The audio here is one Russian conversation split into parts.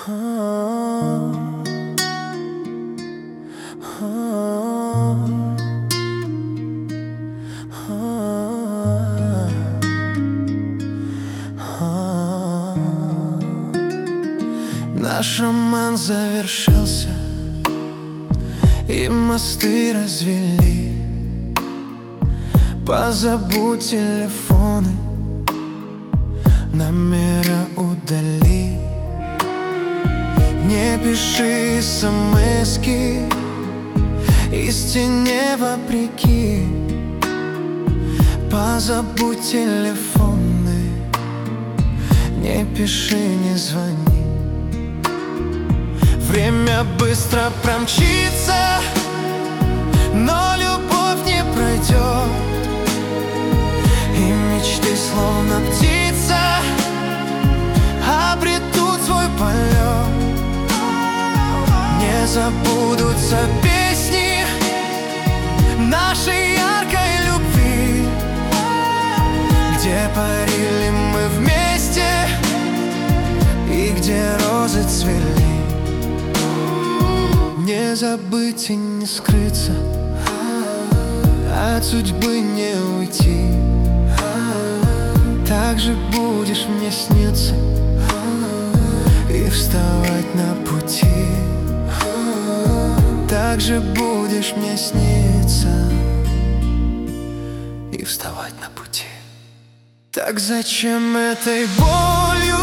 Наш роман завершился, и мосты развели. Позабудь телефоны, номера удали. Не пиши смски, истине вопреки. Позабудь телефоны, не пиши, не звони. Время быстро промчится, но любовь не пройдет, и мечты, словно птица, обретут свой полет. Не забудутся песни нашей яркой любви, где парили мы вместе и где розы цвели. Не забыть и не скрыться, от судьбы не уйти. Так же будешь мне сниться и вставать на пути. Так же будешь мне сниться и вставать на пути. Так зачем этой болью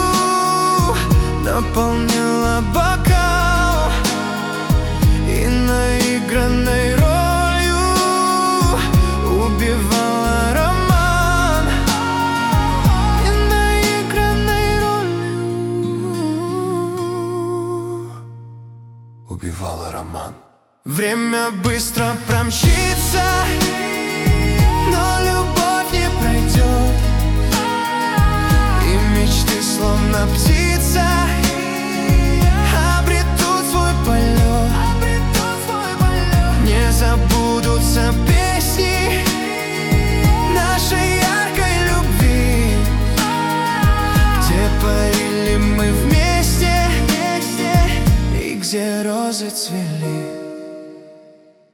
наполнила бокал и наигранной ролью убивала роман? И наигранной ролью убивала роман. Время быстро промчится, но любовь не пройдет, и мечты, словно птица, обретут свой полет. Не забудутся песни нашей яркой любви, где парили мы вместе и где розы цвели.